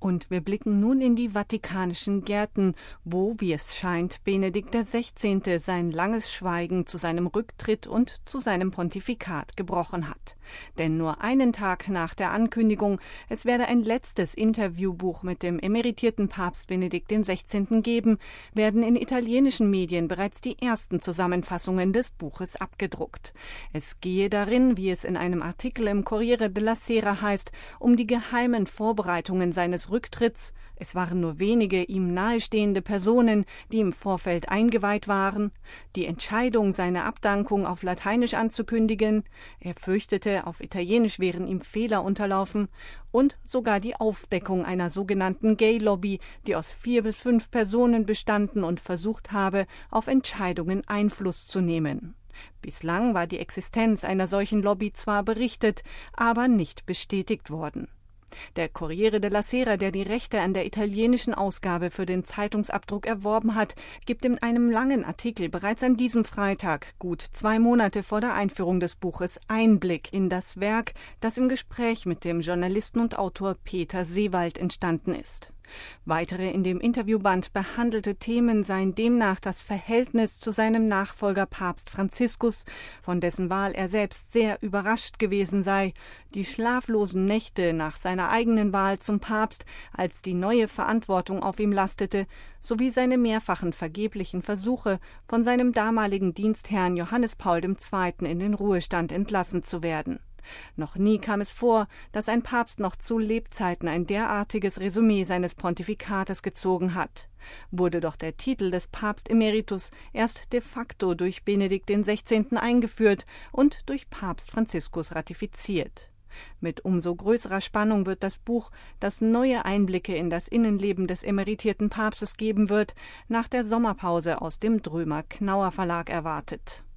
Und wir blicken nun in die vatikanischen Gärten, wo, wie es scheint, Benedikt XVI. Sein langes Schweigen zu seinem Rücktritt und zu seinem Pontifikat gebrochen hat. Denn nur einen Tag nach der Ankündigung, es werde ein letztes Interviewbuch mit dem emeritierten Papst Benedikt XVI. Geben, werden in italienischen Medien bereits die ersten Zusammenfassungen des Buches abgedruckt. Es gehe darin, wie es in einem Artikel im Corriere della Sera heißt, um die geheimen Vorbereitungen seines Rücktritts. Es waren nur wenige ihm nahestehende Personen, die im Vorfeld eingeweiht waren, die Entscheidung, seine Abdankung auf Lateinisch anzukündigen, er fürchtete, auf Italienisch wären ihm Fehler unterlaufen, und sogar die Aufdeckung einer sogenannten Gay-Lobby, die aus 4 bis 5 Personen bestanden und versucht habe, auf Entscheidungen Einfluss zu nehmen. Bislang war die Existenz einer solchen Lobby zwar berichtet, aber nicht bestätigt worden. Der Corriere della Sera, der die Rechte an der italienischen Ausgabe für den Zeitungsabdruck erworben hat, gibt in einem langen Artikel bereits an diesem Freitag, gut 2 Monate vor der Einführung des Buches, Einblick in das Werk, das im Gespräch mit dem Journalisten und Autor Peter Seewald entstanden ist. Weitere in dem Interviewband behandelte Themen seien demnach das Verhältnis zu seinem Nachfolger Papst Franziskus, von dessen Wahl er selbst sehr überrascht gewesen sei, die schlaflosen Nächte nach seiner eigenen Wahl zum Papst, als die neue Verantwortung auf ihm lastete, sowie seine mehrfachen vergeblichen Versuche, von seinem damaligen Dienstherrn Johannes Paul II. In den Ruhestand entlassen zu werden. Noch nie kam es vor, dass ein Papst noch zu Lebzeiten ein derartiges Resümee seines Pontifikates gezogen hat. Wurde doch der Titel des Papst Emeritus erst de facto durch Benedikt XVI. Eingeführt und durch Papst Franziskus ratifiziert. Mit umso größerer Spannung wird das Buch, das neue Einblicke in das Innenleben des emeritierten Papstes geben wird, nach der Sommerpause aus dem Drömer Knauer Verlag erwartet.